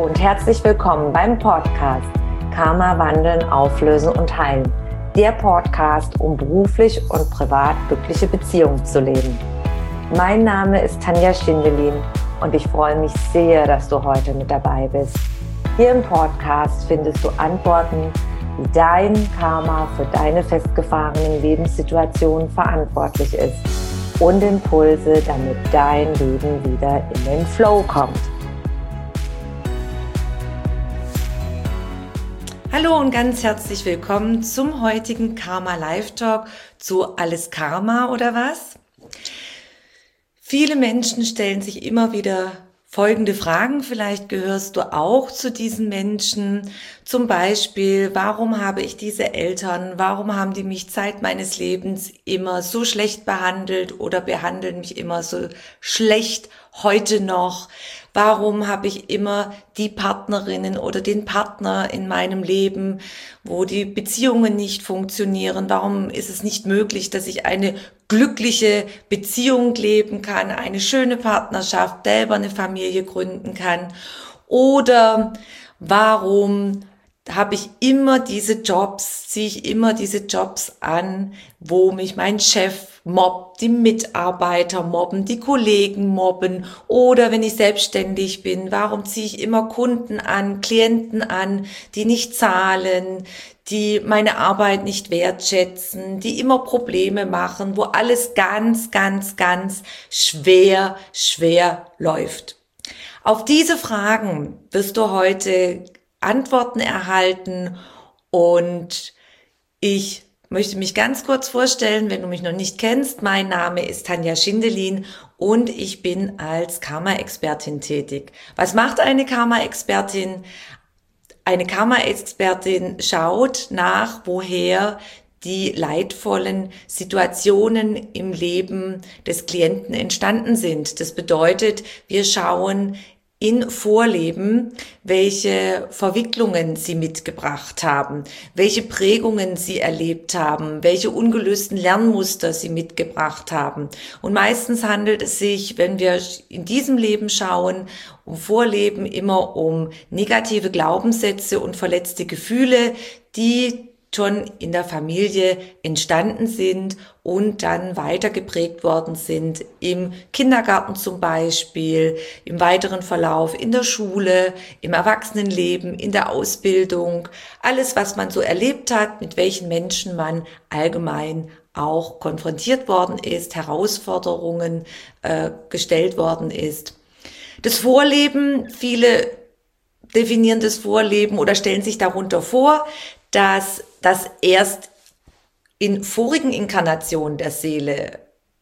und herzlich willkommen beim Podcast Karma wandeln, auflösen und heilen. Der Podcast, um beruflich und privat glückliche Beziehungen zu leben. Mein Name ist Tanja Schindelin und ich freue mich sehr, dass du heute mit dabei bist. Hier im Podcast findest du Antworten, wie dein Karma für deine festgefahrenen Lebenssituationen verantwortlich ist und Impulse, damit dein Leben wieder in den Flow kommt. Hallo und ganz herzlich willkommen zum heutigen Karma Live Talk zu Alles Karma oder was? Viele Menschen stellen sich immer wieder folgende Fragen, vielleicht gehörst du auch zu diesen Menschen, zum Beispiel, warum habe ich diese Eltern, warum haben die mich Zeit meines Lebens immer so schlecht behandelt oder behandeln mich immer so schlecht heute noch, warum habe ich immer die Partnerinnen oder den Partner in meinem Leben, wo die Beziehungen nicht funktionieren, warum ist es nicht möglich, dass ich eine glückliche Beziehung leben kann, eine schöne Partnerschaft, selber eine Familie gründen kann? Oder warum habe ich immer diese Jobs, ziehe ich immer diese Jobs an, wo mich mein Chef mobbt, die Mitarbeiter mobben, die Kollegen mobben, oder wenn ich selbstständig bin, warum ziehe ich immer Kunden an, Klienten an, die nicht zahlen, die meine Arbeit nicht wertschätzen, die immer Probleme machen, wo alles ganz, ganz, ganz schwer läuft. Auf diese Fragen wirst du heute Antworten erhalten und ich möchte mich ganz kurz vorstellen, wenn du mich noch nicht kennst. Mein Name ist Tanja Schindelin und ich bin als Karma-Expertin tätig. Was macht eine Karma-Expertin? Eine Karma-Expertin schaut nach, woher die leidvollen Situationen im Leben des Klienten entstanden sind. Das bedeutet, wir schauen in Vorleben, welche Verwicklungen sie mitgebracht haben, welche Prägungen sie erlebt haben, welche ungelösten Lernmuster sie mitgebracht haben. Und meistens handelt es sich, wenn wir in diesem Leben schauen, um Vorleben immer um negative Glaubenssätze und verletzte Gefühle, die schon in der Familie entstanden sind und dann weiter geprägt worden sind, im Kindergarten zum Beispiel, im weiteren Verlauf in der Schule, im Erwachsenenleben, in der Ausbildung, alles, was man so erlebt hat, mit welchen Menschen man allgemein auch konfrontiert worden ist, Herausforderungen gestellt worden ist. Das Vorleben, viele definieren das Vorleben oder stellen sich darunter vor, dass das erst in vorigen Inkarnationen der Seele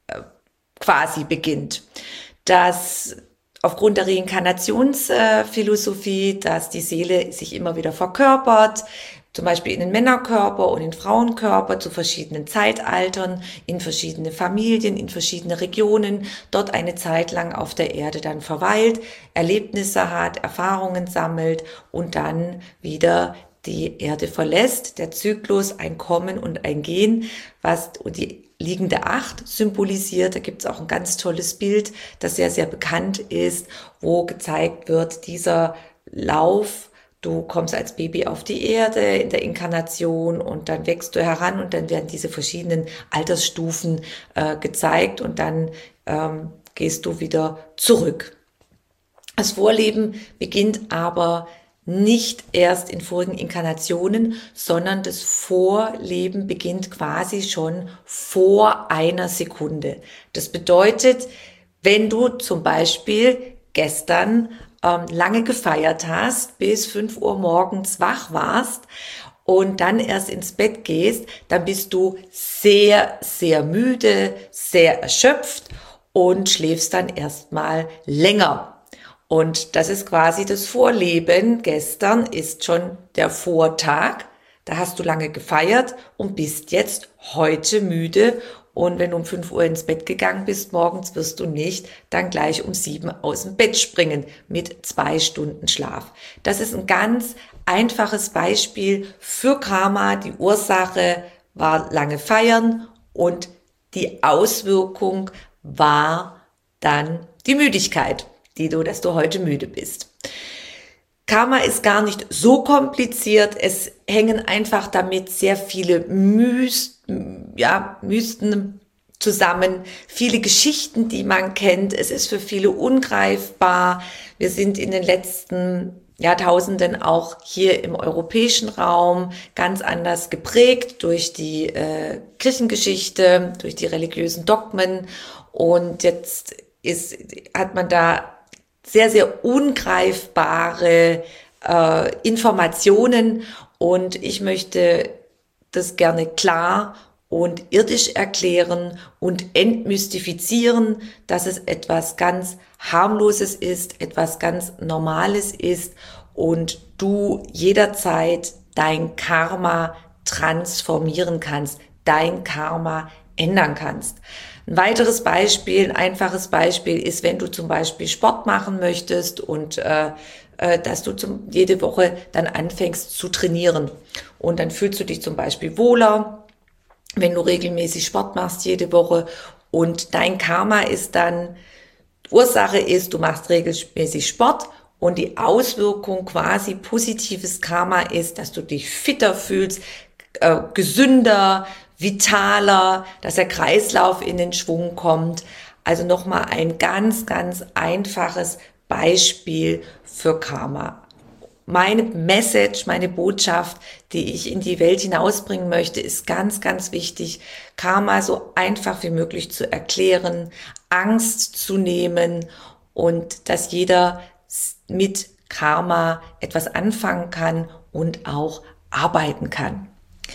quasi beginnt. Dass aufgrund der Reinkarnationsphilosophie, dass die Seele sich immer wieder verkörpert, zum Beispiel in den Männerkörper und in den Frauenkörper zu verschiedenen Zeitaltern, in verschiedene Familien, in verschiedene Regionen, dort eine Zeit lang auf der Erde dann verweilt, Erlebnisse hat, Erfahrungen sammelt und dann wieder die Erde verlässt, der Zyklus, ein Kommen und ein Gehen, was die liegende Acht symbolisiert. Da gibt es auch ein ganz tolles Bild, das sehr, sehr bekannt ist, wo gezeigt wird, dieser Lauf, du kommst als Baby auf die Erde in der Inkarnation und dann wächst du heran und dann werden diese verschiedenen Altersstufen gezeigt und dann gehst du wieder zurück. Das Vorleben beginnt aber nicht erst in vorigen Inkarnationen, sondern das Vorleben beginnt quasi schon vor einer Sekunde. Das bedeutet, wenn du zum Beispiel gestern lange gefeiert hast, bis 5 Uhr morgens wach warst und dann erst ins Bett gehst, dann bist du sehr, sehr müde, sehr erschöpft und schläfst dann erstmal länger. Und das ist quasi das Vorleben. Gestern ist schon der Vortag. Da hast du lange gefeiert und bist jetzt heute müde. Und wenn du um 5 Uhr ins Bett gegangen bist morgens, wirst du nicht dann gleich um 7 aus dem Bett springen mit 2 Stunden Schlaf. Das ist ein ganz einfaches Beispiel für Karma. Die Ursache war lange feiern und die Auswirkung war dann die Müdigkeit, dass du heute müde bist. Karma ist gar nicht so kompliziert. Es hängen einfach damit sehr viele Mysten zusammen, viele Geschichten, die man kennt. Es ist für viele ungreifbar. Wir sind in den letzten Jahrtausenden auch hier im europäischen Raum ganz anders geprägt durch die Kirchengeschichte, durch die religiösen Dogmen. Und jetzt hat man da sehr, sehr ungreifbare Informationen, und ich möchte das gerne klar und irdisch erklären und entmystifizieren, dass es etwas ganz Harmloses ist, etwas ganz Normales ist und du jederzeit dein Karma transformieren kannst, dein Karma ändern kannst. Ein weiteres Beispiel, ein einfaches Beispiel ist, wenn du zum Beispiel Sport machen möchtest und dass du jede Woche dann anfängst zu trainieren. Und dann fühlst du dich zum Beispiel wohler, wenn du regelmäßig Sport machst jede Woche. Und dein Karma ist dann, Ursache ist, du machst regelmäßig Sport, und die Auswirkung quasi positives Karma ist, dass du dich fitter fühlst, gesünder, vitaler, dass der Kreislauf in den Schwung kommt. Also nochmal ein ganz, ganz einfaches Beispiel für Karma. Meine Message, meine Botschaft, die ich in die Welt hinausbringen möchte, ist ganz, ganz wichtig, Karma so einfach wie möglich zu erklären, Angst zu nehmen und dass jeder mit Karma etwas anfangen kann und auch arbeiten kann.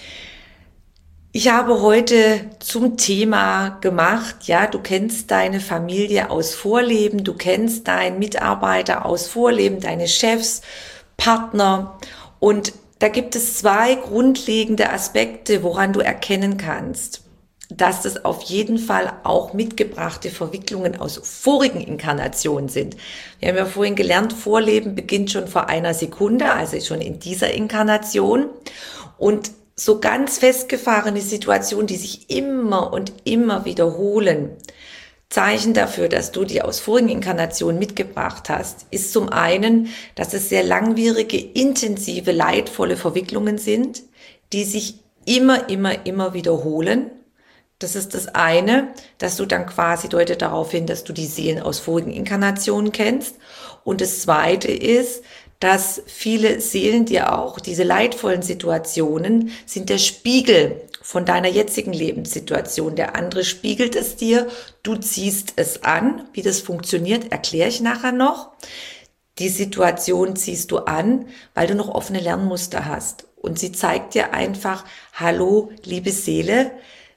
Ich habe heute zum Thema gemacht, du kennst deine Familie aus Vorleben, du kennst deinen Mitarbeiter aus Vorleben, deine Chefs, Partner, und da gibt es 2 grundlegende Aspekte, woran du erkennen kannst, dass das auf jeden Fall auch mitgebrachte Verwicklungen aus vorigen Inkarnationen sind. Wir haben ja vorhin gelernt, Vorleben beginnt schon vor einer Sekunde, also schon in dieser Inkarnation, und so ganz festgefahrene Situationen, die sich immer und immer wiederholen, Zeichen dafür, dass du die aus vorigen Inkarnationen mitgebracht hast, ist zum einen, dass es sehr langwierige, intensive, leidvolle Verwicklungen sind, die sich immer wiederholen. Das ist das eine, dass du dann quasi deutet darauf hin, dass du die Seelen aus vorigen Inkarnationen kennst. Und das zweite ist, dass viele Seelen dir auch, diese leidvollen Situationen sind der Spiegel von deiner jetzigen Lebenssituation. Der andere spiegelt es dir, du ziehst es an. Wie das funktioniert, erkläre ich nachher noch. Die Situation ziehst du an, weil du noch offene Lernmuster hast. Und sie zeigt dir einfach, hallo, liebe Seele,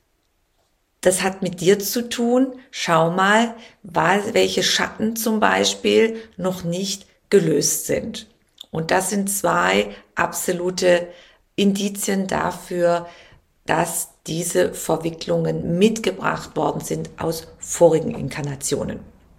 das hat mit dir zu tun. Schau mal, welche Schatten zum Beispiel noch nicht gelöst sind. Und das sind 2 absolute Indizien dafür, dass diese Verwicklungen mitgebracht worden sind aus vorigen Inkarnationen.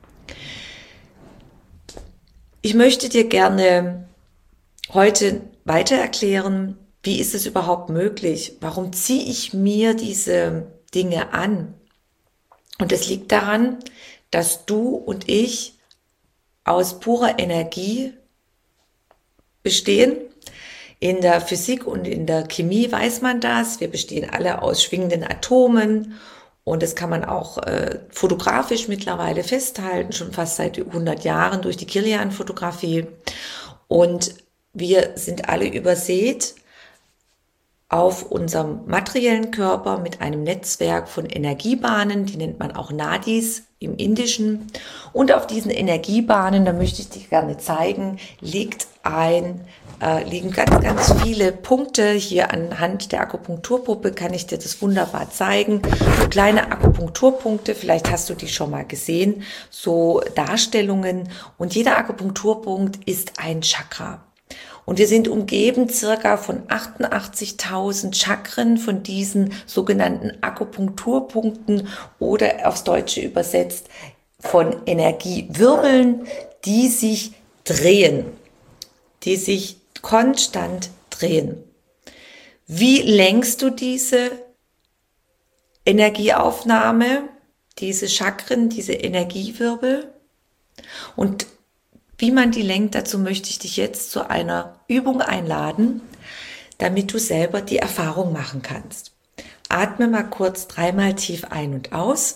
Ich möchte dir gerne heute weiter erklären, wie ist es überhaupt möglich? Warum ziehe ich mir diese Dinge an? Und es liegt daran, dass du und ich aus purer Energie bestehen. In der Physik und in der Chemie weiß man das. Wir bestehen alle aus schwingenden Atomen, und das kann man auch fotografisch mittlerweile festhalten, schon fast seit 100 Jahren durch die Kirlian-Fotografie. Und wir sind alle übersät auf unserem materiellen Körper mit einem Netzwerk von Energiebahnen, die nennt man auch Nadis im Indischen. Und auf diesen Energiebahnen, da möchte ich dir gerne zeigen, liegen ganz, ganz viele Punkte. Hier anhand der Akupunkturpuppe kann ich dir das wunderbar zeigen. So kleine Akupunkturpunkte, vielleicht hast du die schon mal gesehen, so Darstellungen. Und jeder Akupunkturpunkt ist ein Chakra. Und wir sind umgeben circa von 88.000 Chakren, von diesen sogenannten Akupunkturpunkten oder aufs Deutsche übersetzt von Energiewirbeln, die sich drehen, die sich konstant drehen. Wie lenkst du diese Energieaufnahme, diese Chakren, diese Energiewirbel? Und Wie man die lenkt, dazu möchte ich dich jetzt zu einer Übung einladen, damit du selber die Erfahrung machen kannst. Atme mal kurz 3-mal tief ein und aus.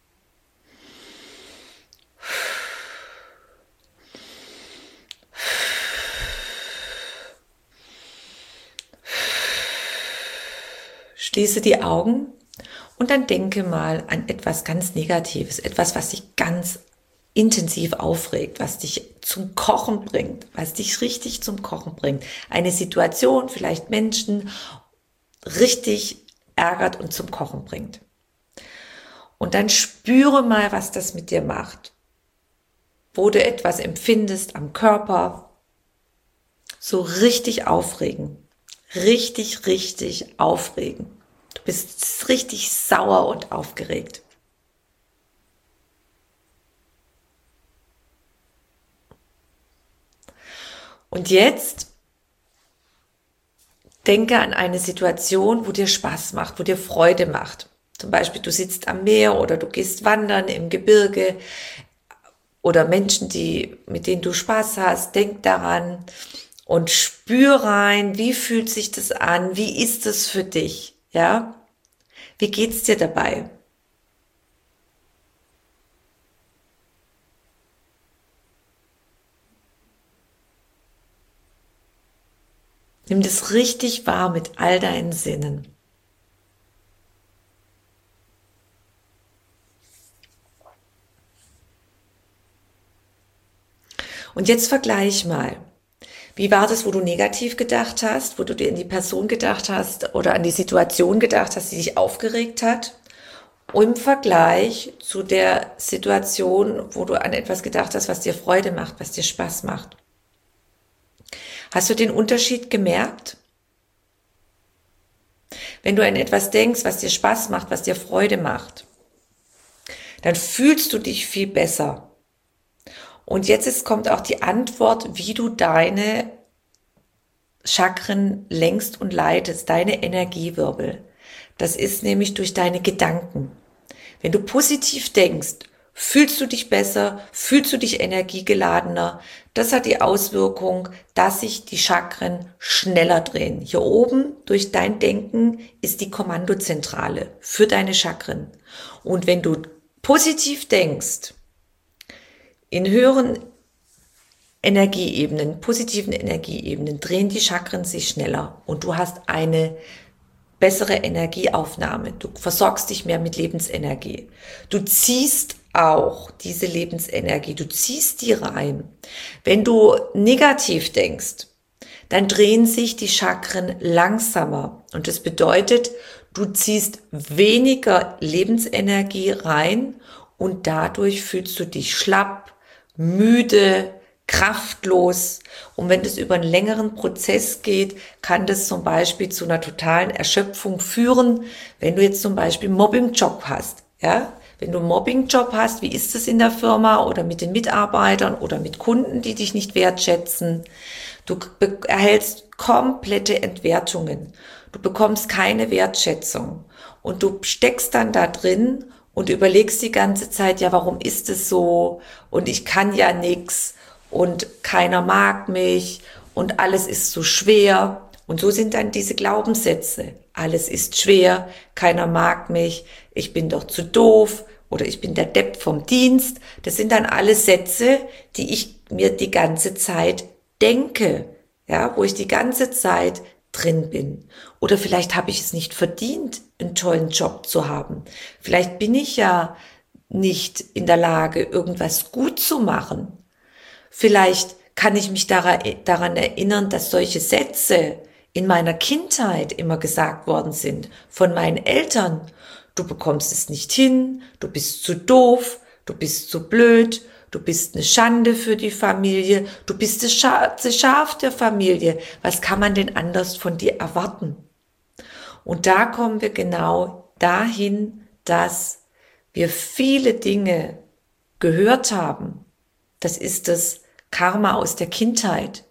Schließe die Augen und dann denke mal an etwas ganz Negatives, etwas, was dich ganz intensiv aufregt, was dich zum Kochen bringt, was dich richtig zum Kochen bringt. Eine Situation, vielleicht Menschen, richtig ärgert und zum Kochen bringt. Und dann spüre mal, was das mit dir macht. Wo du etwas empfindest am Körper, so richtig aufregen. Richtig, richtig aufregen. Du bist richtig sauer und aufgeregt. Und jetzt denke an eine Situation, wo dir Spaß macht, wo dir Freude macht. Zum Beispiel, du sitzt am Meer oder du gehst wandern im Gebirge oder Menschen, mit denen du Spaß hast. Denk daran und spür rein, wie fühlt sich das an? Wie ist es für dich? Ja? Wie geht's dir dabei? Nimm das richtig wahr mit all deinen Sinnen. Und jetzt vergleich mal. Wie war das, wo du negativ gedacht hast, wo du dir an die Person gedacht hast oder an die Situation gedacht hast, die dich aufgeregt hat? Im Vergleich zu der Situation, wo du an etwas gedacht hast, was dir Freude macht, was dir Spaß macht. Hast du den Unterschied gemerkt? Wenn du an etwas denkst, was dir Spaß macht, was dir Freude macht, dann fühlst du dich viel besser. Und jetzt kommt auch die Antwort, wie du deine Chakren lenkst und leitest, deine Energiewirbel. Das ist nämlich durch deine Gedanken. Wenn du positiv denkst, fühlst du dich besser, fühlst du dich energiegeladener. Das hat die Auswirkung, dass sich die Chakren schneller drehen. Hier oben durch dein Denken ist die Kommandozentrale für deine Chakren. Und wenn du positiv denkst, in höheren Energieebenen, positiven Energieebenen, drehen die Chakren sich schneller und du hast eine bessere Energieaufnahme. Du versorgst dich mehr mit Lebensenergie. Du ziehst auch diese Lebensenergie, du ziehst die rein. Wenn du negativ denkst, dann drehen sich die Chakren langsamer und das bedeutet, du ziehst weniger Lebensenergie rein und dadurch fühlst du dich schlapp, müde, kraftlos. Und wenn das über einen längeren Prozess geht, kann das zum Beispiel zu einer totalen Erschöpfung führen. Wenn du jetzt zum Beispiel einen Mobbingjob hast, ja, wenn du einen Mobbingjob hast, wie ist es in der Firma oder mit den Mitarbeitern oder mit Kunden, die dich nicht wertschätzen? Du erhältst komplette Entwertungen. Du bekommst keine Wertschätzung und du steckst dann da drin und überlegst die ganze Zeit, ja, warum ist es so? Und ich kann ja nix und keiner mag mich und alles ist so schwer. Und so sind dann diese Glaubenssätze. Alles ist schwer, keiner mag mich, ich bin doch zu doof oder ich bin der Depp vom Dienst. Das sind dann alles Sätze, die ich mir die ganze Zeit denke, ja, wo ich die ganze Zeit drin bin. Oder vielleicht habe ich es nicht verdient, einen tollen Job zu haben. Vielleicht bin ich ja nicht in der Lage, irgendwas gut zu machen. Vielleicht kann ich mich daran erinnern, dass solche Sätze in meiner Kindheit immer gesagt worden sind von meinen Eltern. Du bekommst es nicht hin, du bist zu doof, du bist zu blöd, du bist eine Schande für die Familie, du bist das Schaf der Familie. Was kann man denn anders von dir erwarten? Und da kommen wir genau dahin, dass wir viele Dinge gehört haben. Das ist das Karma aus der Kindheit.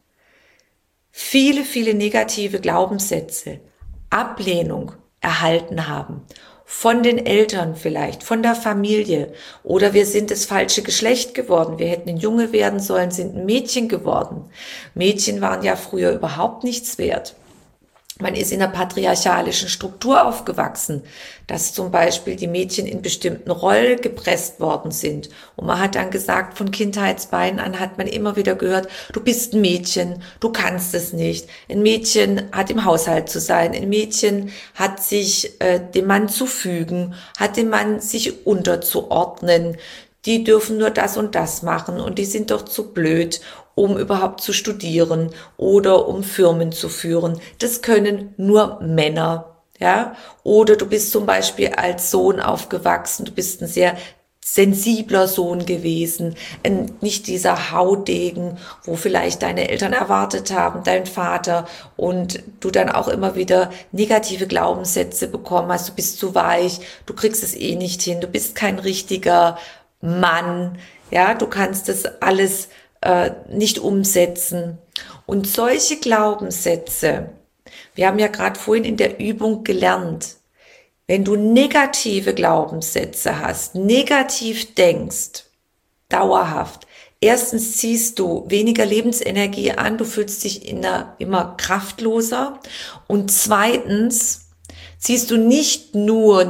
Viele, viele negative Glaubenssätze, Ablehnung erhalten haben. von den Eltern vielleicht, von der Familie. Oder wir sind das falsche Geschlecht geworden. Wir hätten ein Junge werden sollen, sind ein Mädchen geworden. Mädchen waren ja früher überhaupt nichts wert. Man ist in einer patriarchalischen Struktur aufgewachsen, dass zum Beispiel die Mädchen in bestimmten Rollen gepresst worden sind. Und man hat dann gesagt, von Kindheitsbeinen an hat man immer wieder gehört, du bist ein Mädchen, du kannst es nicht. Ein Mädchen hat im Haushalt zu sein, ein Mädchen hat sich dem Mann zu fügen, hat dem Mann sich unterzuordnen. Die dürfen nur das und das machen und die sind doch zu blöd, um überhaupt zu studieren oder um Firmen zu führen. Das können nur Männer, ja. Oder du bist zum Beispiel als Sohn aufgewachsen, du bist ein sehr sensibler Sohn gewesen, nicht dieser Haudegen, wo vielleicht deine Eltern erwartet haben, dein Vater, und du dann auch immer wieder negative Glaubenssätze bekommen hast, du bist zu weich, du kriegst es eh nicht hin, du bist kein richtiger Mann, ja, du kannst das alles nicht umsetzen. Und solche Glaubenssätze, wir haben ja gerade vorhin in der Übung gelernt, wenn du negative Glaubenssätze hast, negativ denkst, dauerhaft, erstens ziehst du weniger Lebensenergie an, du fühlst dich immer kraftloser, und zweitens ziehst du nicht nur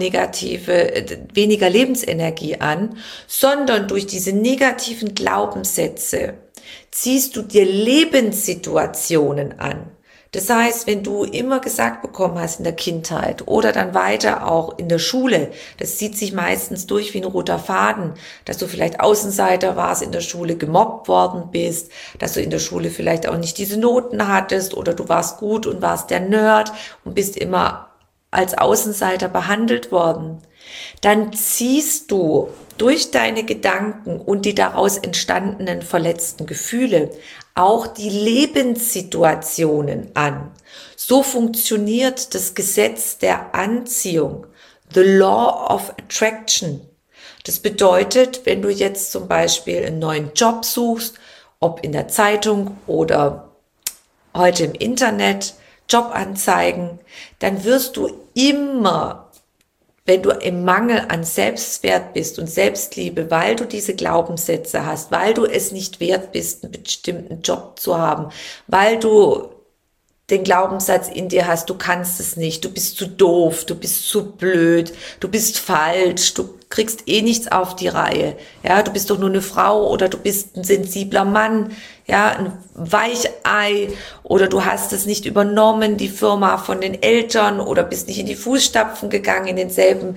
weniger Lebensenergie an, sondern durch diese negativen Glaubenssätze ziehst du dir Lebenssituationen an. Das heißt, wenn du immer gesagt bekommen hast in der Kindheit oder dann weiter auch in der Schule, das zieht sich meistens durch wie ein roter Faden, dass du vielleicht Außenseiter warst, in der Schule gemobbt worden bist, dass du in der Schule vielleicht auch nicht diese Noten hattest oder du warst gut und warst der Nerd und bist immer als Außenseiter behandelt worden, dann ziehst du durch deine Gedanken und die daraus entstandenen verletzten Gefühle auch die Lebenssituationen an. So funktioniert das Gesetz der Anziehung, the Law of Attraction. Das bedeutet, wenn du jetzt zum Beispiel einen neuen Job suchst, ob in der Zeitung oder heute im Internet, Jobanzeigen, dann wirst du immer, wenn du im Mangel an Selbstwert bist und Selbstliebe, weil du diese Glaubenssätze hast, weil du es nicht wert bist, einen bestimmten Job zu haben, weil du den Glaubenssatz in dir hast, du kannst es nicht, du bist zu doof, du bist zu blöd, du bist falsch, du kriegst eh nichts auf die Reihe, ja, du bist doch nur eine Frau oder du bist ein sensibler Mann, ja, ein Weichei, oder du hast es nicht übernommen, die Firma von den Eltern, oder bist nicht in die Fußstapfen gegangen, in denselben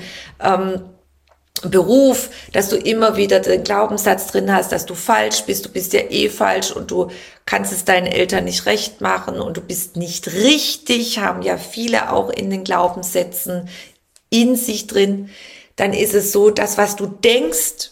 Beruf, dass du immer wieder den Glaubenssatz drin hast, dass du falsch bist, du bist ja eh falsch und du kannst es deinen Eltern nicht recht machen und du bist nicht richtig, haben ja viele auch in den Glaubenssätzen in sich drin. Dann ist es so, dass was du denkst,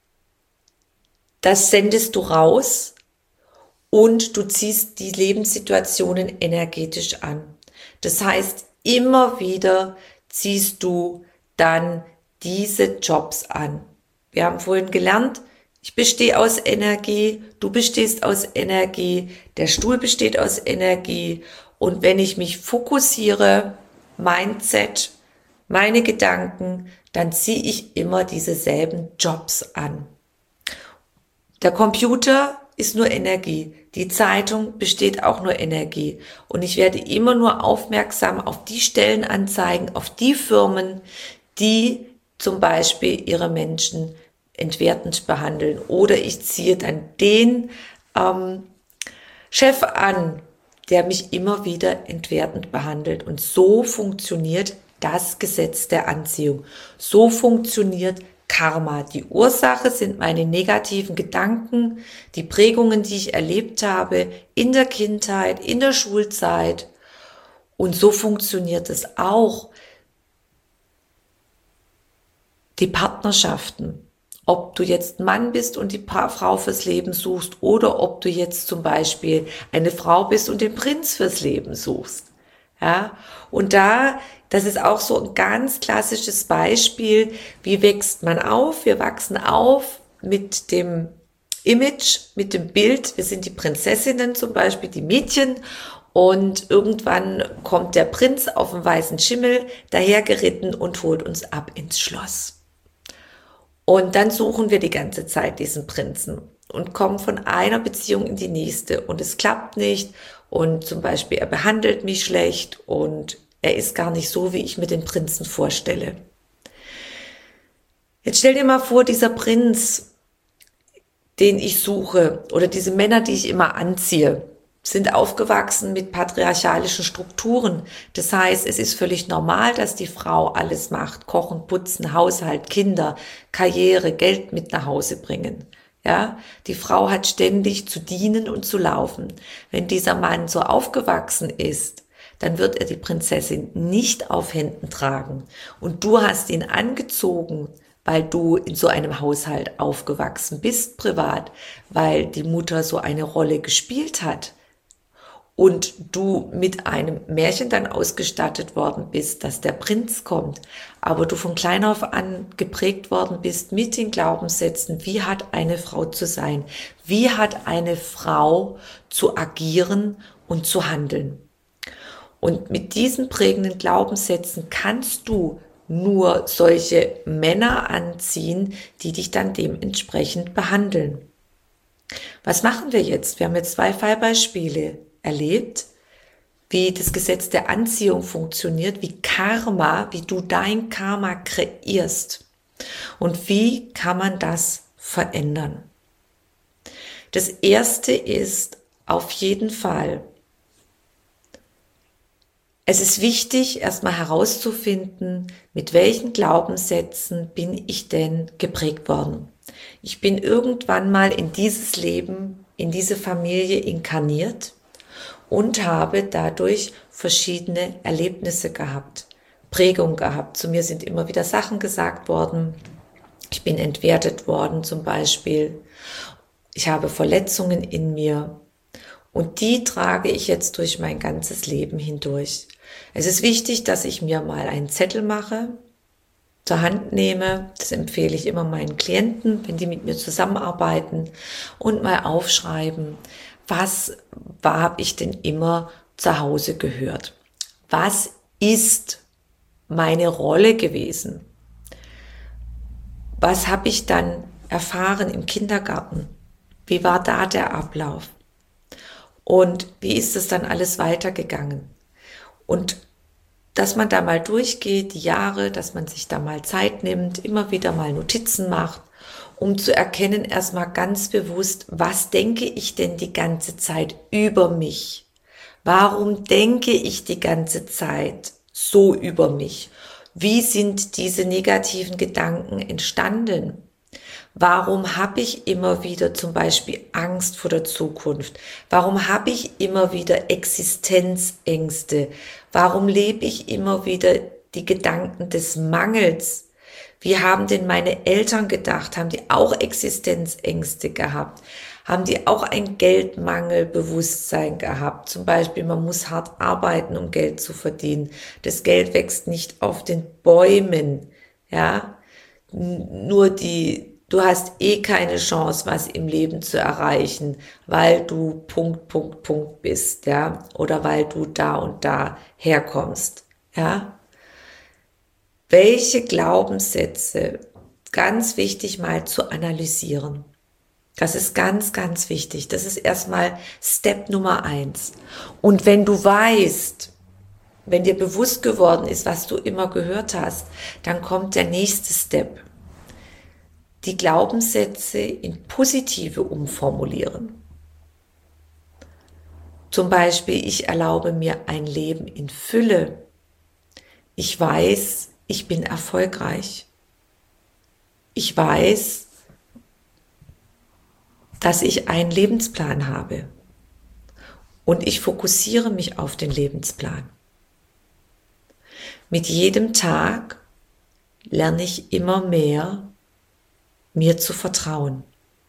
das sendest du raus und du ziehst die Lebenssituationen energetisch an. Das heißt, immer wieder ziehst du dann diese Jobs an. Wir haben vorhin gelernt, ich bestehe aus Energie, du bestehst aus Energie, der Stuhl besteht aus Energie, und wenn ich mich fokussiere, Mindset, meine Gedanken, dann ziehe ich immer dieselben Jobs an. Der Computer ist nur Energie, die Zeitung besteht auch nur Energie, und ich werde immer nur aufmerksam auf die Stellenanzeigen, auf die Firmen, die zum Beispiel ihre Menschen entwertend behandeln, oder ich ziehe dann den Chef an, der mich immer wieder entwertend behandelt. Und so funktioniert das Gesetz der Anziehung. So funktioniert Karma. Die Ursache sind meine negativen Gedanken, die Prägungen, die ich erlebt habe in der Kindheit, in der Schulzeit. Und so funktioniert es auch. Die Partnerschaften, ob du jetzt Mann bist und die Frau fürs Leben suchst, oder ob du jetzt zum Beispiel eine Frau bist und den Prinz fürs Leben suchst. Ja, und das ist auch so ein ganz klassisches Beispiel, wie wächst man auf? Wir wachsen auf mit dem Image, mit dem Bild, wir sind die Prinzessinnen zum Beispiel, die Mädchen, und irgendwann kommt der Prinz auf dem weißen Schimmel dahergeritten und holt uns ab ins Schloss. Und dann suchen wir die ganze Zeit diesen Prinzen und kommen von einer Beziehung in die nächste und es klappt nicht und zum Beispiel er behandelt mich schlecht und er ist gar nicht so, wie ich mir den Prinzen vorstelle. Jetzt stell dir mal vor, dieser Prinz, den ich suche oder diese Männer, die ich immer anziehe, sind aufgewachsen mit patriarchalischen Strukturen. Das heißt, es ist völlig normal, dass die Frau alles macht. Kochen, putzen, Haushalt, Kinder, Karriere, Geld mit nach Hause bringen. Ja, die Frau hat ständig zu dienen und zu laufen. Wenn dieser Mann so aufgewachsen ist, dann wird er die Prinzessin nicht auf Händen tragen. Und du hast ihn angezogen, weil du in so einem Haushalt aufgewachsen bist, privat, weil die Mutter so eine Rolle gespielt hat. Und du mit einem Märchen dann ausgestattet worden bist, dass der Prinz kommt, aber du von klein auf an geprägt worden bist mit den Glaubenssätzen, wie hat eine Frau zu sein, wie hat eine Frau zu agieren und zu handeln. Und mit diesen prägenden Glaubenssätzen kannst du nur solche Männer anziehen, die dich dann dementsprechend behandeln. Was machen wir jetzt? Wir haben jetzt 2 Fallbeispiele erlebt, wie das Gesetz der Anziehung funktioniert, wie Karma, wie du dein Karma kreierst und wie kann man das verändern. Das erste ist auf jeden Fall, es ist wichtig, erstmal herauszufinden, mit welchen Glaubenssätzen bin ich denn geprägt worden. Ich bin irgendwann mal in dieses Leben, in diese Familie inkarniert und habe dadurch verschiedene Erlebnisse gehabt, Prägung gehabt. Zu mir sind immer wieder Sachen gesagt worden. Ich bin entwertet worden zum Beispiel. Ich habe Verletzungen in mir. Und die trage ich jetzt durch mein ganzes Leben hindurch. Es ist wichtig, dass ich mir mal einen Zettel mache, zur Hand nehme. Das empfehle ich immer meinen Klienten, wenn die mit mir zusammenarbeiten, und mal aufschreiben, was habe ich denn immer zu Hause gehört? Was ist meine Rolle gewesen? Was habe ich dann erfahren im Kindergarten? Wie war da der Ablauf? Und wie ist es dann alles weitergegangen? Und dass man da mal durchgeht, die Jahre, dass man sich da mal Zeit nimmt, immer wieder mal Notizen macht, um zu erkennen, erstmal ganz bewusst, was denke ich denn die ganze Zeit über mich? Warum denke ich die ganze Zeit so über mich? Wie sind diese negativen Gedanken entstanden? Warum habe ich immer wieder zum Beispiel Angst vor der Zukunft? Warum habe ich immer wieder Existenzängste? Warum lebe ich immer wieder die Gedanken des Mangels? Wie haben denn meine Eltern gedacht? Haben die auch Existenzängste gehabt? Haben die auch ein Geldmangelbewusstsein gehabt? Zum Beispiel, man muss hart arbeiten, um Geld zu verdienen. Das Geld wächst nicht auf den Bäumen, ja? Du hast keine Chance, was im Leben zu erreichen, weil du ... bist, ja, oder weil du da und da herkommst, ja. Welche Glaubenssätze, ganz wichtig mal zu analysieren. Das ist ganz, ganz wichtig. Das ist erstmal Step Nummer 1. Und wenn du weißt, wenn dir bewusst geworden ist, was du immer gehört hast, dann kommt der nächste Step. Die Glaubenssätze in positive umformulieren. Zum Beispiel, ich erlaube mir ein Leben in Fülle. Ich weiß, ich bin erfolgreich. Ich weiß, dass ich einen Lebensplan habe. Und ich fokussiere mich auf den Lebensplan. Mit jedem Tag lerne ich immer mehr, mir zu vertrauen.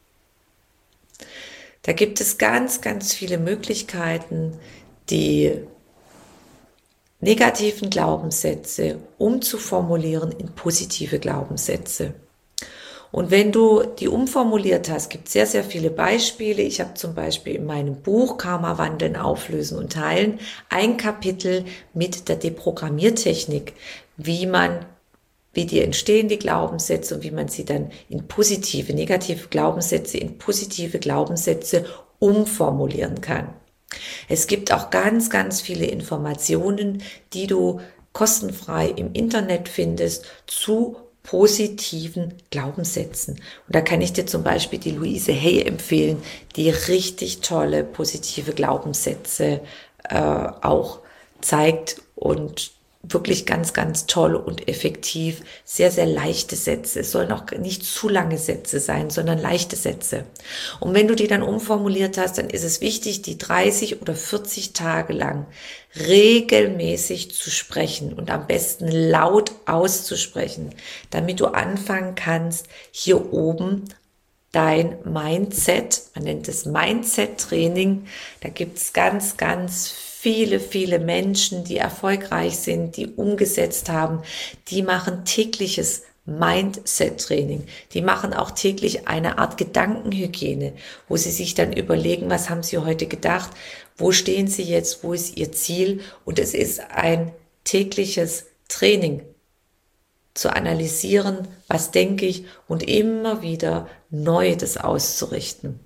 Da gibt es ganz, ganz viele Möglichkeiten, die negativen Glaubenssätze umzuformulieren in positive Glaubenssätze. Und wenn du die umformuliert hast, gibt es sehr, sehr viele Beispiele. Ich habe zum Beispiel in meinem Buch Karma wandeln, auflösen und heilen ein Kapitel mit der Deprogrammiertechnik, wie die entstehen, die Glaubenssätze, und wie man sie dann in negative Glaubenssätze, in positive Glaubenssätze umformulieren kann. Es gibt auch ganz, ganz viele Informationen, die du kostenfrei im Internet findest zu positiven Glaubenssätzen. Und da kann ich dir zum Beispiel die Louise Hay empfehlen, die richtig tolle positive Glaubenssätze auch zeigt und wirklich ganz, ganz toll und effektiv, sehr, sehr leichte Sätze. Es sollen auch nicht zu lange Sätze sein, sondern leichte Sätze. Und wenn du die dann umformuliert hast, dann ist es wichtig, die 30 oder 40 Tage lang regelmäßig zu sprechen und am besten laut auszusprechen, damit du anfangen kannst, hier oben dein Mindset, man nennt es Mindset-Training, da gibt es ganz, ganz viele, viele Menschen, die erfolgreich sind, die umgesetzt haben, die machen tägliches Mindset-Training. Die machen auch täglich eine Art Gedankenhygiene, wo sie sich dann überlegen, was haben sie heute gedacht, wo stehen sie jetzt, wo ist ihr Ziel, und es ist ein tägliches Training zu analysieren, was denke ich, und immer wieder neu das auszurichten.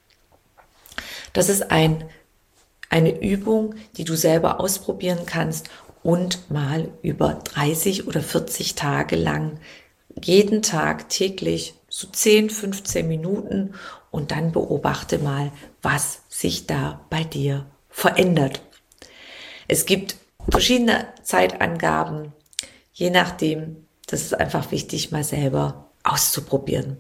Das ist eine Übung, die du selber ausprobieren kannst und mal über 30 oder 40 Tage lang jeden Tag täglich so 10, 15 Minuten, und dann beobachte mal, was sich da bei dir verändert. Es gibt verschiedene Zeitangaben, je nachdem. Das ist einfach wichtig, mal selber auszuprobieren.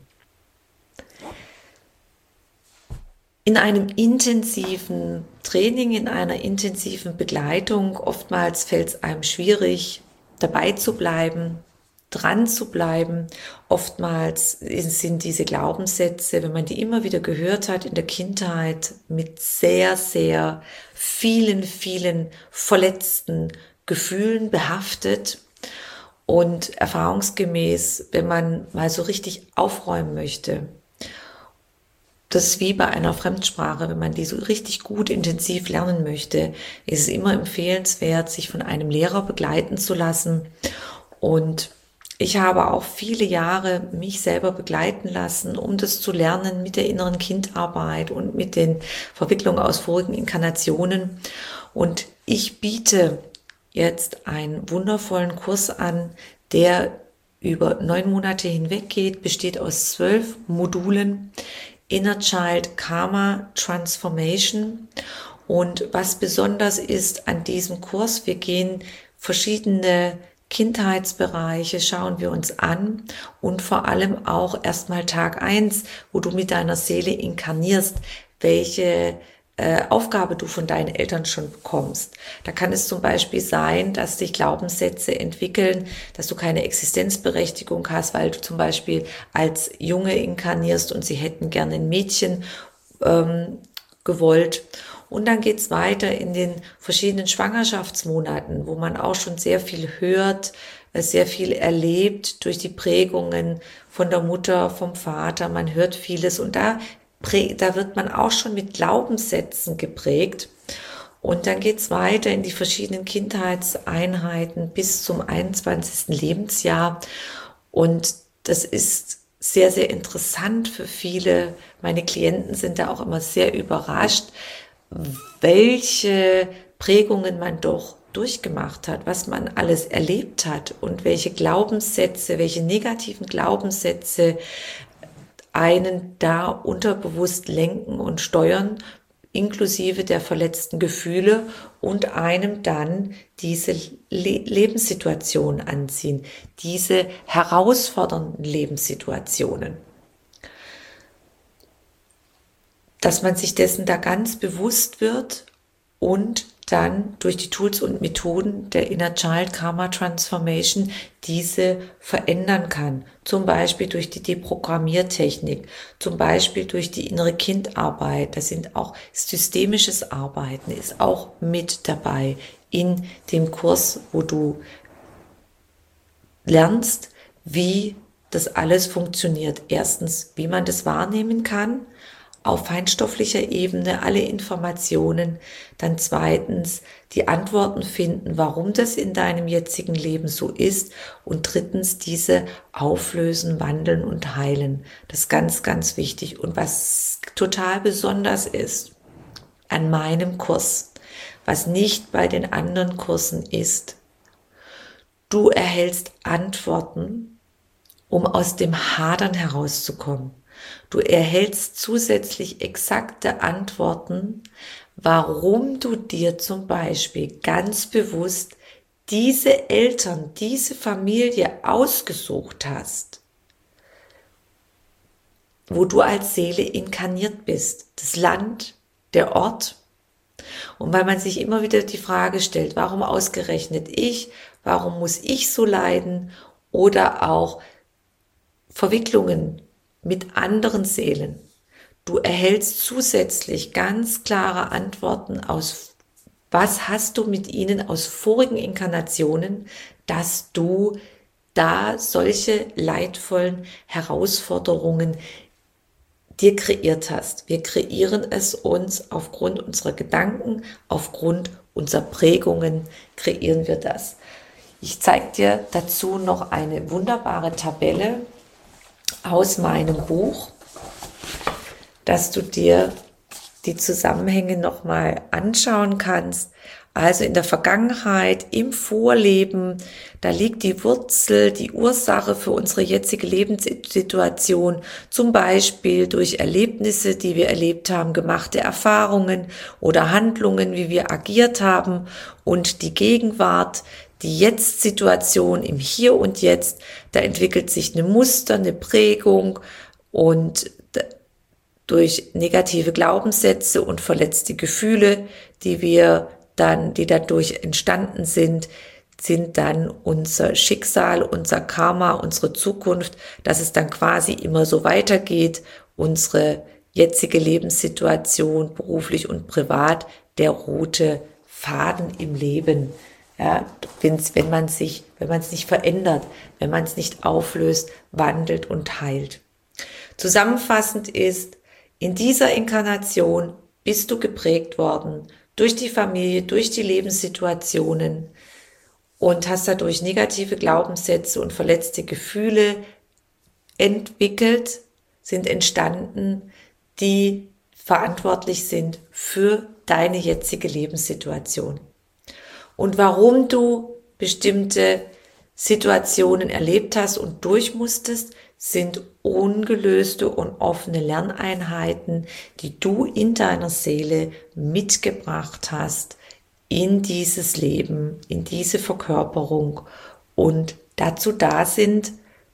In einem intensiven Training, in einer intensiven Begleitung, oftmals fällt es einem schwierig, dabei zu bleiben, dran zu bleiben. Oftmals sind diese Glaubenssätze, wenn man die immer wieder gehört hat in der Kindheit, mit sehr, sehr vielen, vielen verletzten Gefühlen behaftet. Und erfahrungsgemäß, wenn man mal so richtig aufräumen möchte, das ist wie bei einer Fremdsprache, wenn man die so richtig gut intensiv lernen möchte, ist es immer empfehlenswert, sich von einem Lehrer begleiten zu lassen. Und ich habe auch viele Jahre mich selber begleiten lassen, um das zu lernen mit der inneren Kindarbeit und mit den Verwicklungen aus vorigen Inkarnationen. Und ich biete jetzt einen wundervollen Kurs an, der über 9 Monate hinweg geht, besteht aus 12 Modulen. Inner Child Karma Transformation. Und was besonders ist an diesem Kurs, wir gehen verschiedene Kindheitsbereiche, schauen wir uns an, und vor allem auch erstmal Tag 1, wo du mit deiner Seele inkarnierst, welche Aufgabe du von deinen Eltern schon bekommst. Da kann es zum Beispiel sein, dass sich Glaubenssätze entwickeln, dass du keine Existenzberechtigung hast, weil du zum Beispiel als Junge inkarnierst und sie hätten gerne ein Mädchen gewollt. Und dann geht's weiter in den verschiedenen Schwangerschaftsmonaten, wo man auch schon sehr viel hört, sehr viel erlebt durch die Prägungen von der Mutter, vom Vater. Man hört vieles, und da wird man auch schon mit Glaubenssätzen geprägt. Und dann geht's weiter in die verschiedenen Kindheitseinheiten bis zum 21. Lebensjahr. Und das ist sehr, sehr interessant für viele. Meine Klienten sind da auch immer sehr überrascht, welche Prägungen man doch durchgemacht hat, was man alles erlebt hat und welche Glaubenssätze, welche negativen Glaubenssätze einen da unterbewusst lenken und steuern, inklusive der verletzten Gefühle, und einem dann diese Lebenssituation anziehen, diese herausfordernden Lebenssituationen. Dass man sich dessen da ganz bewusst wird und dann durch die Tools und Methoden der Inner Child Karma Transformation diese verändern kann. Zum Beispiel durch die Deprogrammiertechnik, zum Beispiel durch die innere Kindarbeit. Das sind auch systemisches Arbeiten, ist auch mit dabei in dem Kurs, wo du lernst, wie das alles funktioniert. Erstens, wie man das wahrnehmen kann, auf feinstofflicher Ebene, alle Informationen. Dann zweitens, die Antworten finden, warum das in deinem jetzigen Leben so ist. Und drittens, diese auflösen, wandeln und heilen. Das ist ganz, ganz wichtig. Und was total besonders ist an meinem Kurs, was nicht bei den anderen Kursen ist, du erhältst Antworten, um aus dem Hadern herauszukommen. Du erhältst zusätzlich exakte Antworten, warum du dir zum Beispiel ganz bewusst diese Eltern, diese Familie ausgesucht hast, wo du als Seele inkarniert bist, das Land, der Ort. Und weil man sich immer wieder die Frage stellt, warum ausgerechnet ich, warum muss ich so leiden, oder auch Verwicklungen mit anderen Seelen. Du erhältst zusätzlich ganz klare Antworten aus, was hast du mit ihnen aus vorigen Inkarnationen, dass du da solche leidvollen Herausforderungen dir kreiert hast. Wir kreieren es uns aufgrund unserer Gedanken, aufgrund unserer Prägungen kreieren wir das. Ich zeige dir dazu noch eine wunderbare Tabelle aus meinem Buch, dass du dir die Zusammenhänge nochmal anschauen kannst. Also in der Vergangenheit, im Vorleben, da liegt die Wurzel, die Ursache für unsere jetzige Lebenssituation, zum Beispiel durch Erlebnisse, die wir erlebt haben, gemachte Erfahrungen oder Handlungen, wie wir agiert haben, und die Gegenwart, die Jetzt-Situation im Hier und Jetzt, da entwickelt sich eine Muster, eine Prägung, und durch negative Glaubenssätze und verletzte Gefühle, die dadurch entstanden sind, sind dann unser Schicksal, unser Karma, unsere Zukunft, dass es dann quasi immer so weitergeht, unsere jetzige Lebenssituation, beruflich und privat, der rote Faden im Leben. Ja, wenn man es nicht verändert, wenn man es nicht auflöst, wandelt und heilt. Zusammenfassend ist, in dieser Inkarnation bist du geprägt worden durch die Familie, durch die Lebenssituationen und hast dadurch negative Glaubenssätze und verletzte Gefühle entwickelt, sind entstanden, die verantwortlich sind für deine jetzige Lebenssituation. Und warum du bestimmte Situationen erlebt hast und durch musstest, sind ungelöste und offene Lerneinheiten, die du in deiner Seele mitgebracht hast in dieses Leben, in diese Verkörperung, und dazu da sind,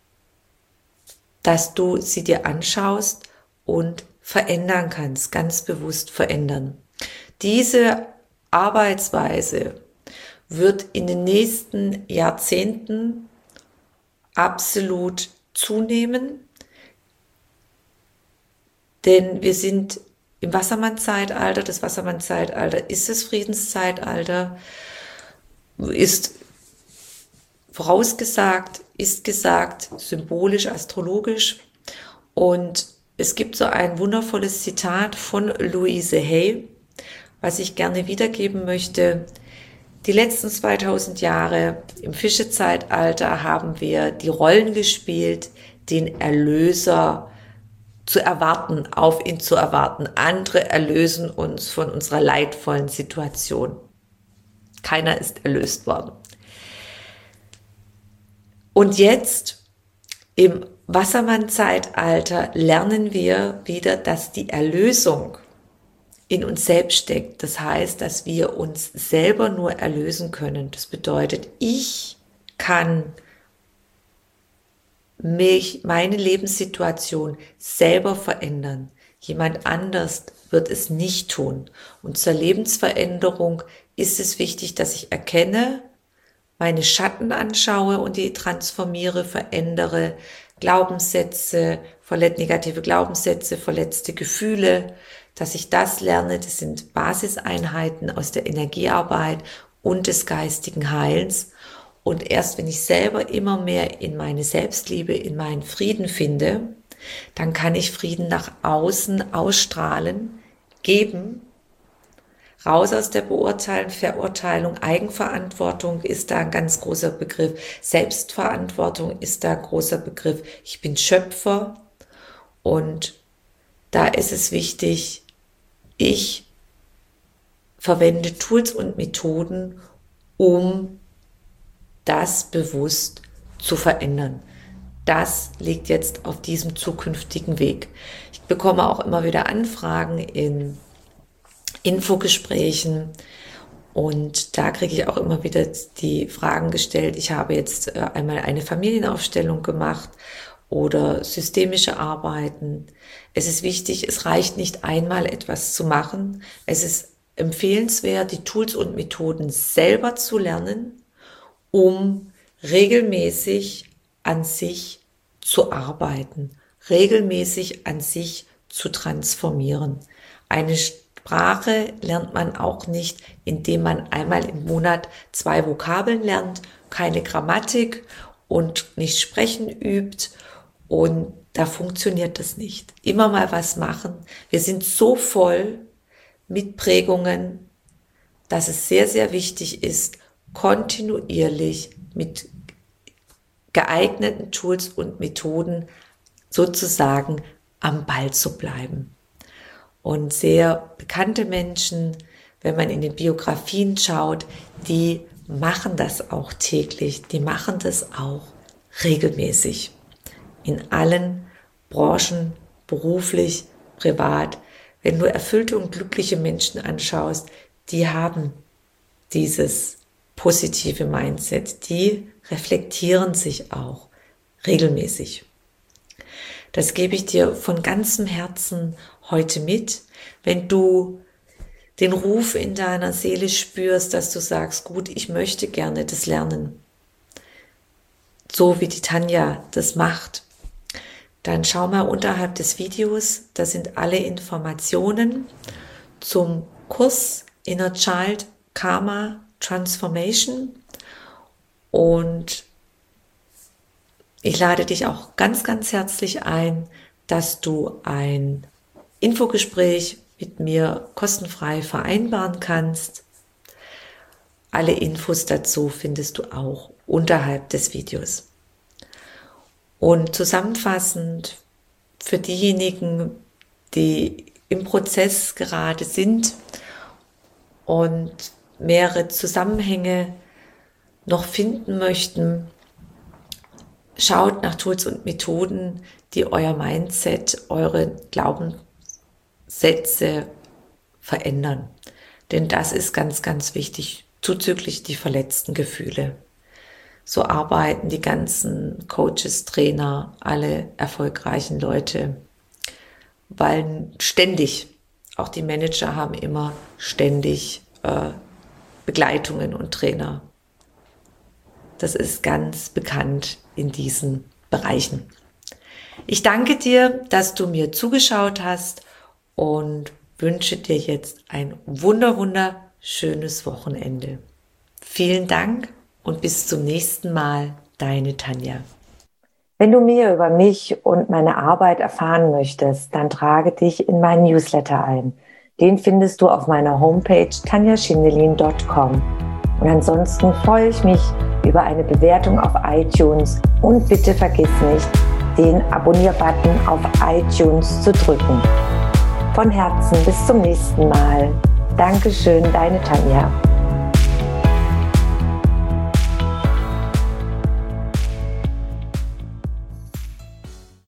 dass du sie dir anschaust und verändern kannst, ganz bewusst verändern. Diese Arbeitsweise wird in den nächsten Jahrzehnten absolut zunehmen, denn wir sind im Wassermann-Zeitalter. Das Wassermann-Zeitalter ist das Friedenszeitalter, ist vorausgesagt, ist gesagt, symbolisch, astrologisch. Und es gibt so ein wundervolles Zitat von Louise Hay, was ich gerne wiedergeben möchte. Die letzten 2000 Jahre im Fischezeitalter haben wir die Rollen gespielt, den Erlöser zu erwarten, auf ihn zu erwarten. Andere erlösen uns von unserer leidvollen Situation. Keiner ist erlöst worden. Und jetzt im Wassermann-Zeitalter lernen wir wieder, dass die Erlösung in uns selbst steckt. Das heißt, dass wir uns selber nur erlösen können. Das bedeutet, ich kann meine Lebenssituation selber verändern. Jemand anders wird es nicht tun. Und zur Lebensveränderung ist es wichtig, dass ich erkenne, meine Schatten anschaue und die transformiere, verändere, Glaubenssätze, negative Glaubenssätze, verletzte Gefühle, dass ich das lerne. Das sind Basiseinheiten aus der Energiearbeit und des geistigen Heilens. Und erst wenn ich selber immer mehr in meine Selbstliebe, in meinen Frieden finde, dann kann ich Frieden nach außen ausstrahlen, geben. Raus aus der Beurteilung, Verurteilung, Eigenverantwortung ist da ein ganz großer Begriff. Selbstverantwortung ist da ein großer Begriff. Ich bin Schöpfer und da ist es wichtig, ich verwende Tools und Methoden, um das bewusst zu verändern. Das liegt jetzt auf diesem zukünftigen Weg. Ich bekomme auch immer wieder Anfragen in Infogesprächen und da kriege ich auch immer wieder die Fragen gestellt. Ich habe jetzt einmal eine Familienaufstellung gemacht oder systemische Arbeiten. Es ist wichtig, es reicht nicht einmal etwas zu machen. Es ist empfehlenswert, die Tools und Methoden selber zu lernen, um regelmäßig an sich zu arbeiten, regelmäßig an sich zu transformieren. Eine Sprache lernt man auch nicht, indem man einmal im Monat 2 Vokabeln lernt, keine Grammatik und nicht sprechen übt und da funktioniert das nicht. Immer mal was machen. Wir sind so voll mit Prägungen, dass es sehr, sehr wichtig ist, kontinuierlich mit geeigneten Tools und Methoden sozusagen am Ball zu bleiben. Und sehr bekannte Menschen, wenn man in den Biografien schaut, die machen das auch täglich, die machen das auch regelmäßig. In allen Branchen, beruflich, privat. Wenn du erfüllte und glückliche Menschen anschaust, die haben dieses positive Mindset, die reflektieren sich auch regelmäßig. Das gebe ich dir von ganzem Herzen heute mit. Wenn du den Ruf in deiner Seele spürst, dass du sagst, gut, ich möchte gerne das lernen, so wie die Tanja das macht, dann schau mal unterhalb des Videos, da sind alle Informationen zum Kurs Inner Child Karma Transformation und ich lade dich auch ganz, ganz herzlich ein, dass du ein Infogespräch mit mir kostenfrei vereinbaren kannst. Alle Infos dazu findest du auch unterhalb des Videos. Und zusammenfassend für diejenigen, die im Prozess gerade sind und mehrere Zusammenhänge noch finden möchten, schaut nach Tools und Methoden, die euer Mindset, eure Glaubenssätze verändern. Denn das ist ganz, ganz wichtig, zuzüglich die verletzten Gefühle. So arbeiten die ganzen Coaches, Trainer, alle erfolgreichen Leute, weil ständig, auch die Manager haben immer ständig Begleitungen und Trainer. Das ist ganz bekannt in diesen Bereichen. Ich danke dir, dass du mir zugeschaut hast und wünsche dir jetzt ein wunderschönes Wochenende. Vielen Dank und bis zum nächsten Mal, deine Tanja. Wenn du mehr über mich und meine Arbeit erfahren möchtest, dann trage dich in meinen Newsletter ein. Den findest du auf meiner Homepage tanjaschindelin.com. Und ansonsten freue ich mich über eine Bewertung auf iTunes und bitte vergiss nicht, den Abonnier-Button auf iTunes zu drücken. Von Herzen bis zum nächsten Mal. Dankeschön, deine Tanja.